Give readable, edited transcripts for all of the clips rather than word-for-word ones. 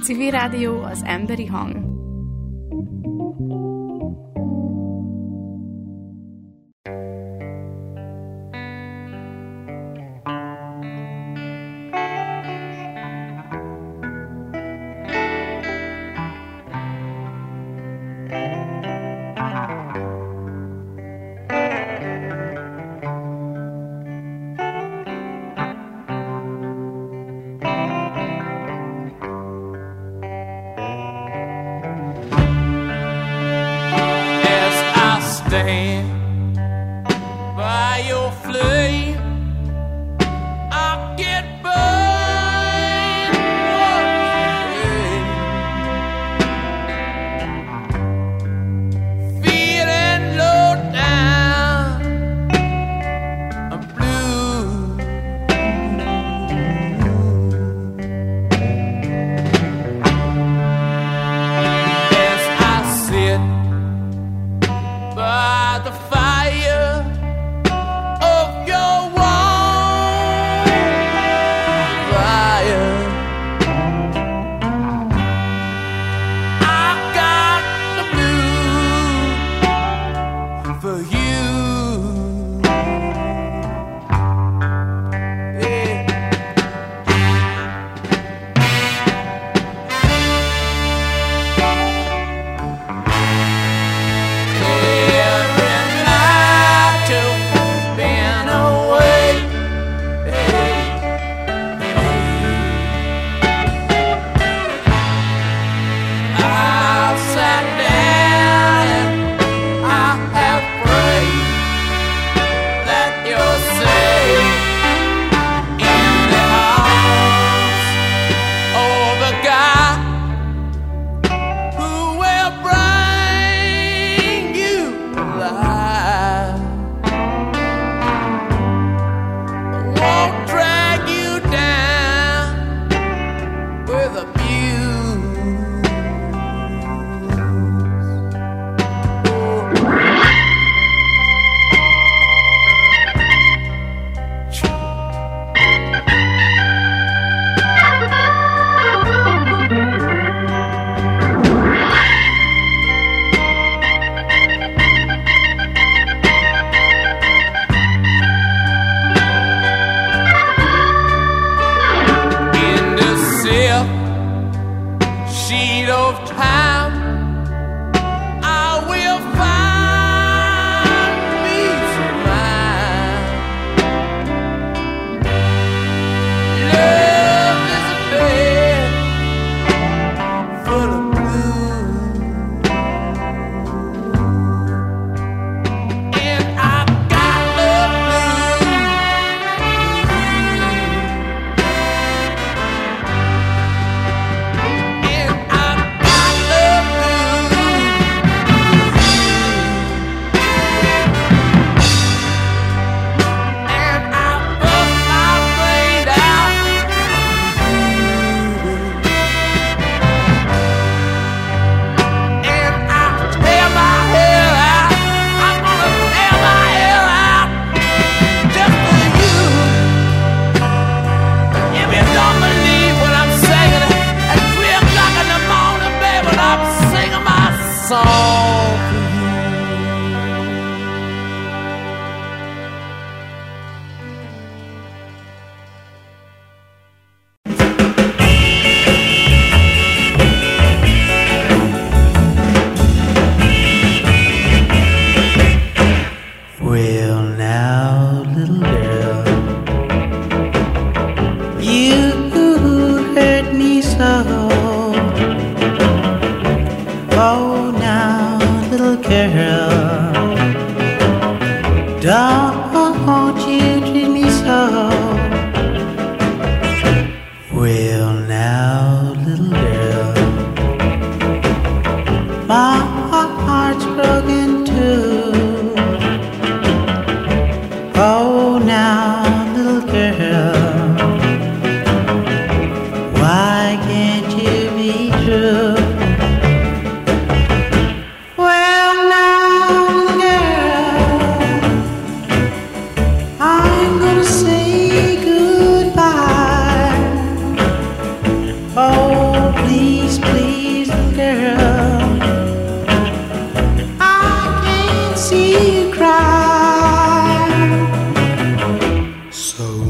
Zivilrádió az emberi hang.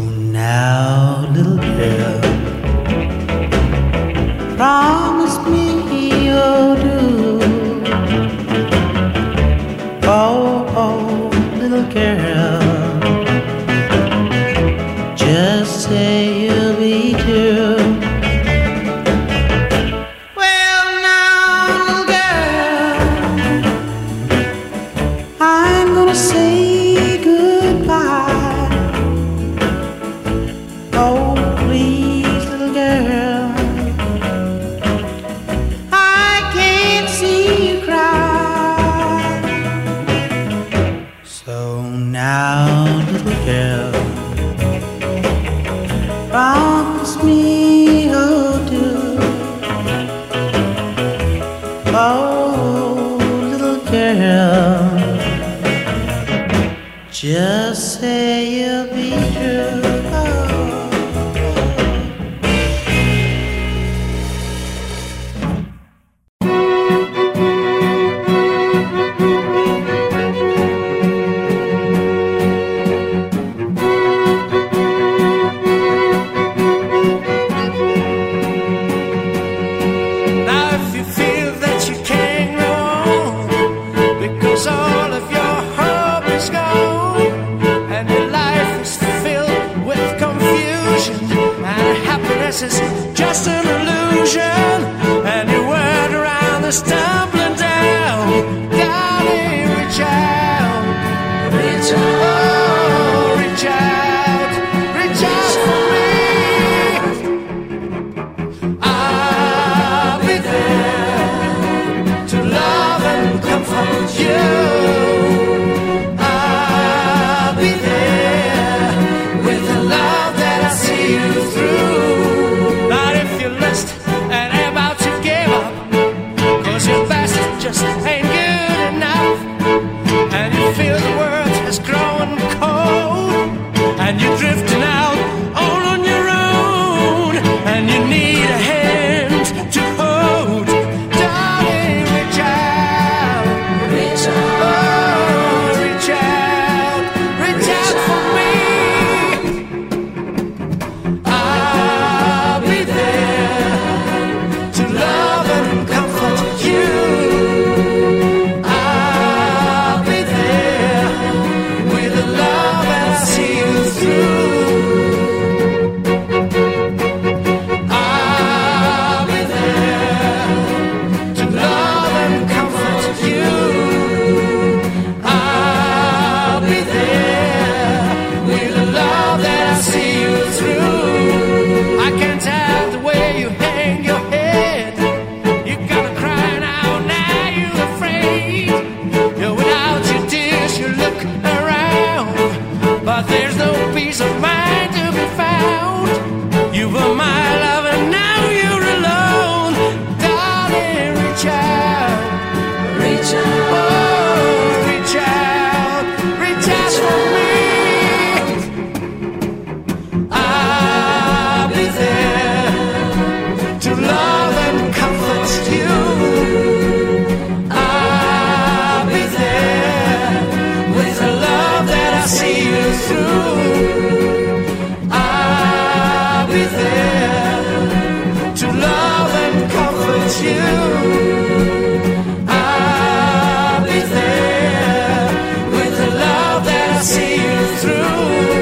now, little girl, promise me you'll do. Oh, little girl, just say you'll be true. Well, now, little girl, I'm gonna say goodbye. Oh, please, little girl, I can't see you cry. So now, little girl, promise me you'll do. Oh, little girl, just say you'll be true. Is just an illusion, and your word around is tumbling down. Darling, reach out, reach out, oh, reach out, reach out for me. I'll be there to love and comfort you. I'll be there with the love that I see you through. And about to give up, 'cause your best just ain't good enough. And you feel the world is growing cold, and you're drifting out all on your own, and you need a hand to hold. Darling, reach out, reach out, oh, reach out, reach out for me. I'll be there to love and comfort you. I'll be there with the love that I see you through. I'll be there to love and comfort you. I'll be there with the love that I see you through. I can tell the way you hang your head. You're gonna cry now, now you're afraid. You're without your tears, you look around, but there's no peace of mind to be found. You were my love and now you're alone. Darling, reach out, reach out, oh, reach out, reach out for me. I'll be there to love and comfort you. I'll be there with the love that I see you through. I'll be there to love and comfort you. I'll be there with the love that I see you through.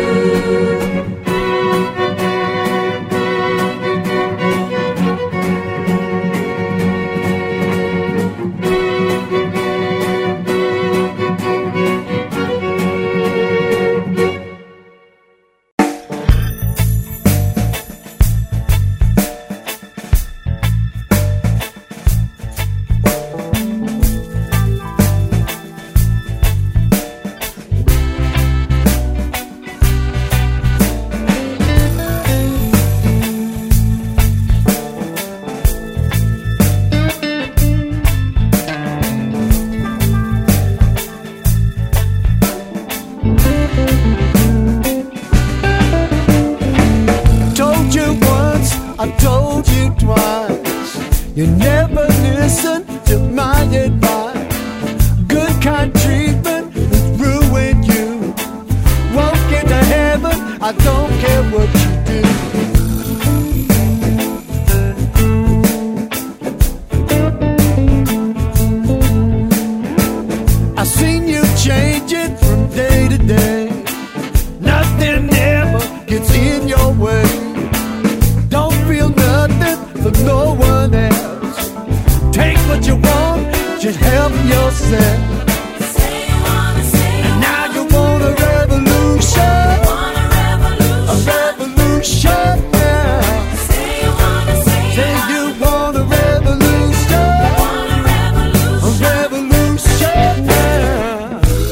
I told you twice, you never listened to my advice. Good kind treatment has ruined you. Won't get to heaven, I don't care what you do. I seen you changing from day to day. Nothing ever gets in your way. Don't feel nothing for no one else. Take what you want, just help yourself. And now you want a revolution. A revolution now. Say you want a revolution. A revolution now.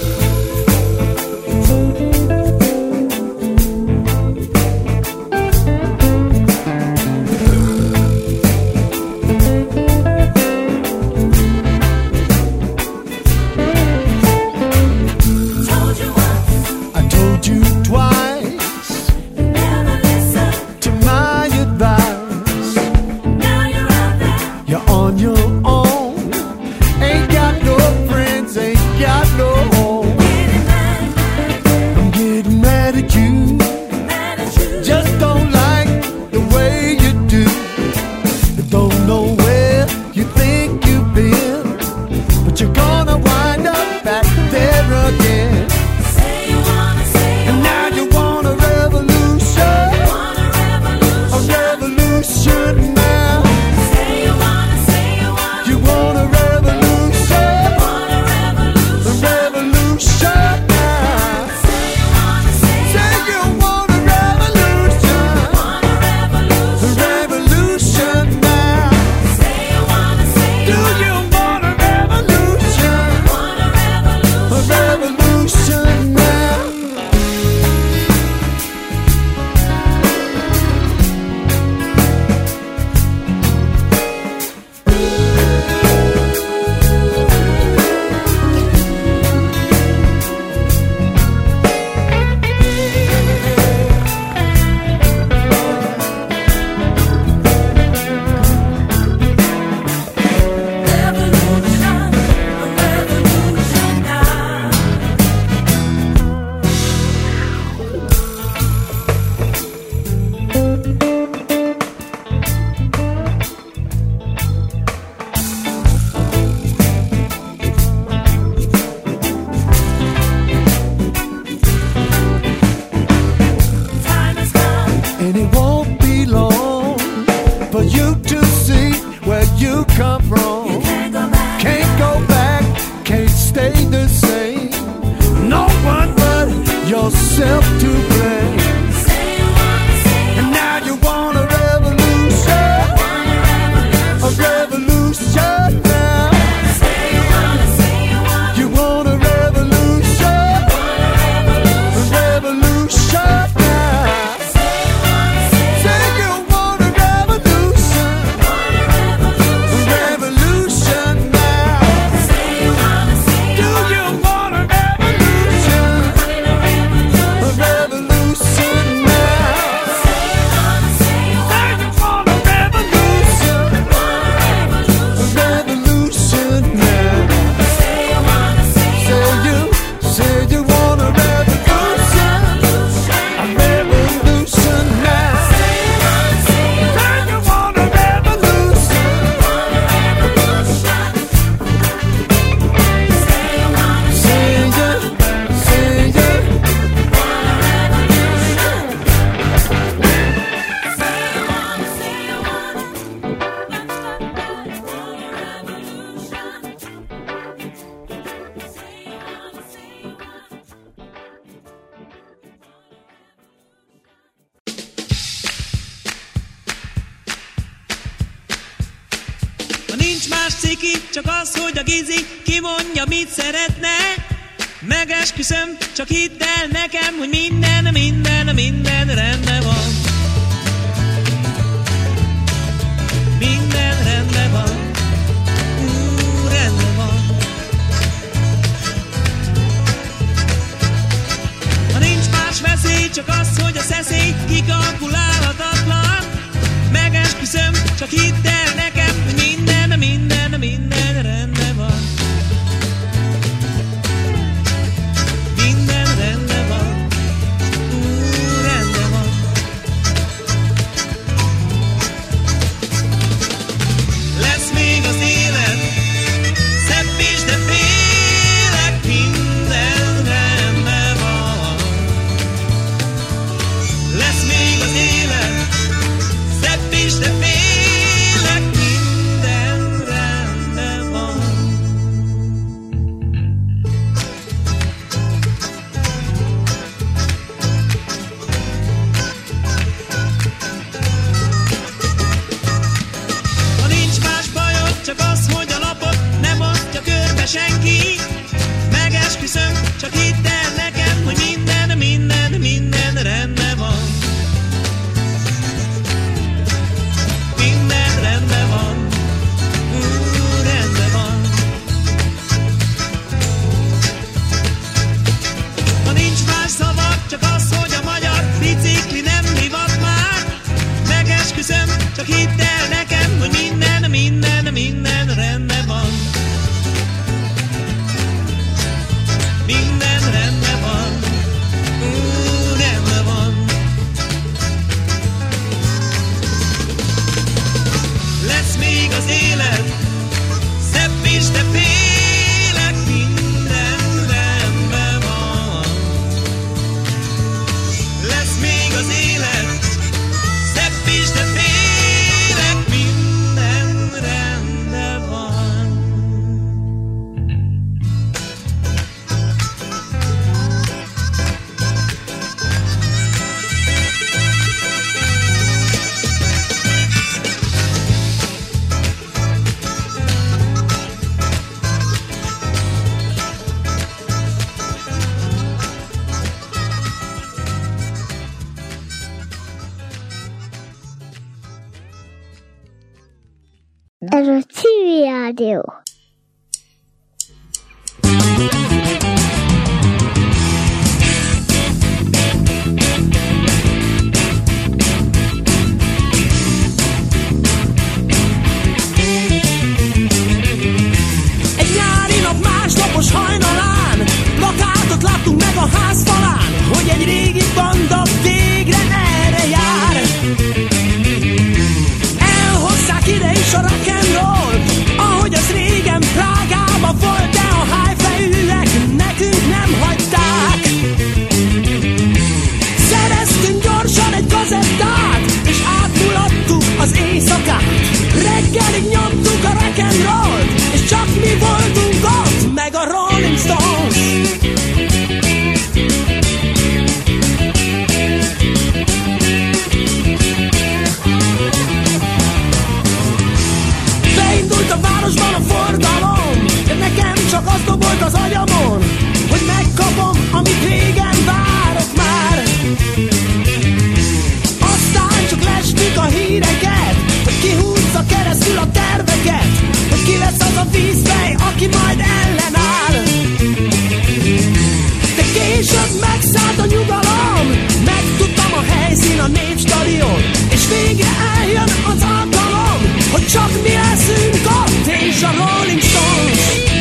I told you twice. Never listen. To my advice. Now you're out there. You're on your own. Ain't got no friends, ain't got no home. Getting mad, I'm getting mad at you. mad at you. Just don't like the way you do. Don't know where you think you've been, but you're gonna wind up back there again. Say you wanna say you And now you want a revolution. want a revolution. A revolution now. Say you wanna say you You want a revolution. want a revolution. A revolution now. Say you wanna say Say you want a revolution. want a revolution. A revolution now. Say you wanna say Do you want a revolution? want a revolution. A revolution now. Revolution, a revolution now. Time has come. And it won't be long for you to see where you come from. Can't go back. Can't go back, can't stay the same. No one but yourself to blame. Say you wanna say And now you want a revolution. A revolution now. say you wanna say You want a revolution. A revolution now. Say you want a revolution. A revolution now. Do you want a revolution? A revolution now. Say you want a revolution. A revolution now. Say you want a revolution. A revolution now. Say you want a revolution. Say you. Ha nincs más ciki, csak az, hogy a gizi kimondja, mit szeretne. Megesküszöm, csak hidd el nekem, hogy minden rendben van. Minden rendben van. Rendben van. Ha nincs más veszély, csak az, hogy a szeszély kikalkulálhatatlan. Megesküszöm, csak hidd el nekem, hogy minden rendben van. Minden rendben van. Rendben van. Ez a Civil Rádió. Egy nyári nap másnapos hajnalán plakátot láttunk meg a ház falán, hogy egy régi banda végre erre jár. Elhozzák ide is a rock and roll, ahogy az régen Prágában volt, de a hi-fi-űek nekünk nem hagyták. Szereztünk gyorsan egy kazettát, és átmulattuk az éjszakát. Reggelig nyomtuk a rock and rollt, és csak mi voltunk ott, meg a Rolling Stones. Beindult a városban a forgalom, de nekem csak az dobolt az agyamon, hogy megkapom, amit régen várok már. Aztán csak lestük a híreket, hogy ki húzza keresztül a terveket, hogy ki lesz az a vízfej, aki majd ellenáll. De később megszállt a nyugalom, megtudtam a helyszín a Népstadion, és végre eljön az alkalom, hogy csak mi leszünk ott, és a Rolling Stones.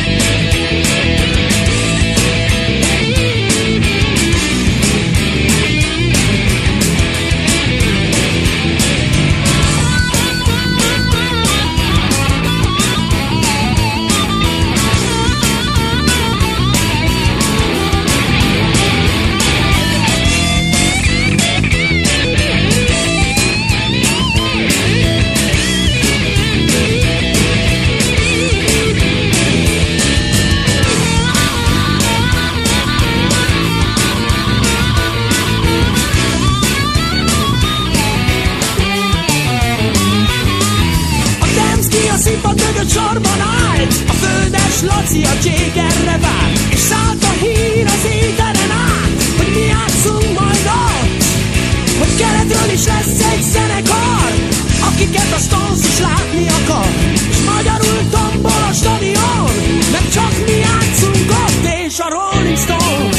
Sorban állt, a földes Laci a Jaggerre várt, és szállt a hír az éteren át, hogy mi játszunk majd ott, hogy keletről is lesz egy zenekar, akiket a Stones is látni akar, és magyarul tombol a stadion, mert csak mi játszunk ott, és a Rolling Stones.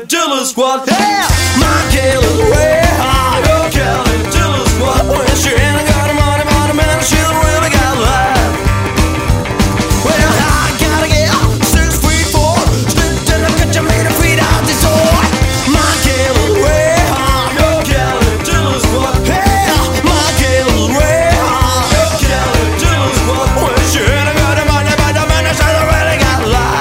killer squad. Yeah, my killer's way high. Your killer squad. When she ain't got money, man, she really got life. Well, I gotta get 6 feet 4. Slip till I cut your meter feet out this door. My killer's way high. Your killer squad. Yeah, my killer's way high. Your killer squad. When she ain't got money, man, she really got life.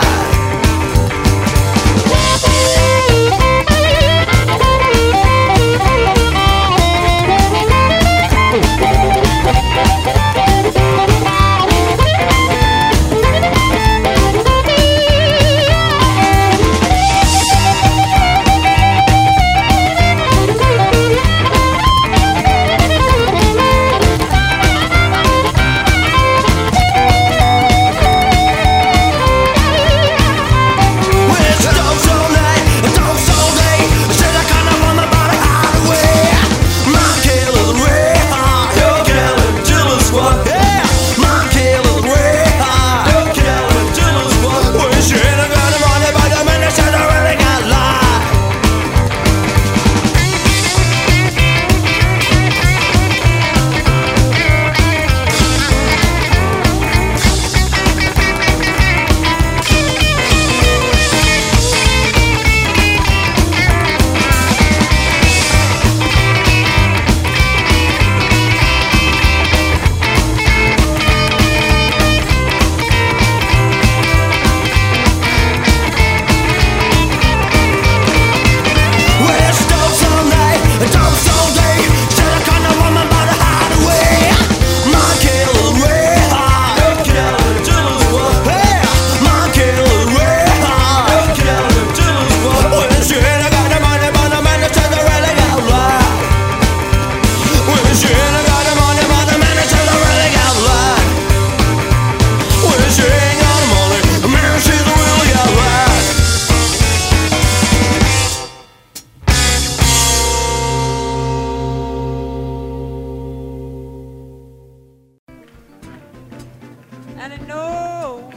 And I know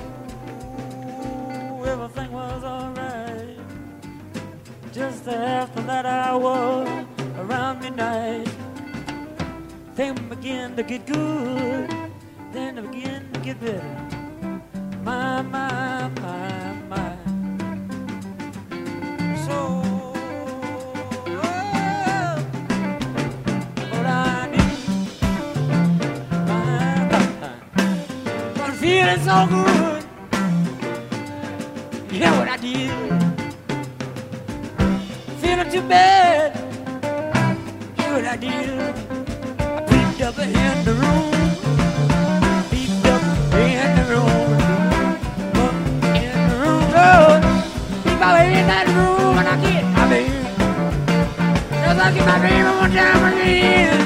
everything was alright. Just after that hour, around midnight, things begin to get good, then they begin to get better. My, my, my, my. So, what I need, feeling so good. You know what I did? Feeling too bad. You know what I did? I peeked up in the room. Peeked up in the room. Up in the room. Oh, peek my way in that room and I get my baby. Just I get my baby one time again.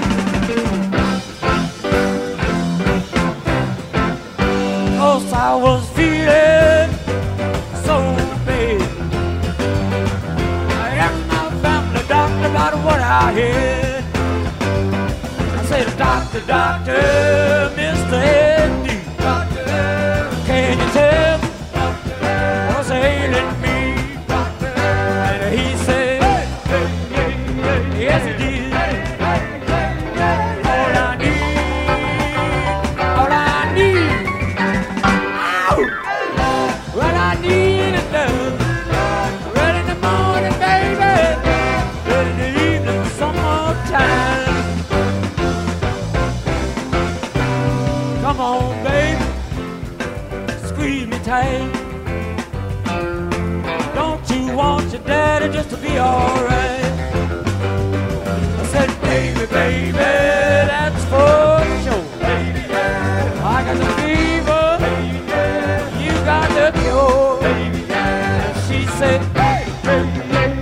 I was feeling so bad. I asked my family doctor about what I had. I said, doctor, Mr. Eddie, can you tell what's ailing me? And he said, yes, he did. What I need is love. Red in the morning, baby. Red in the evening, summertime. Come on, baby. Squeeze me tight. Don't you want your daddy just to be alright? I said, baby, that's for sure. I got the fever. You got the cure. She said, hey,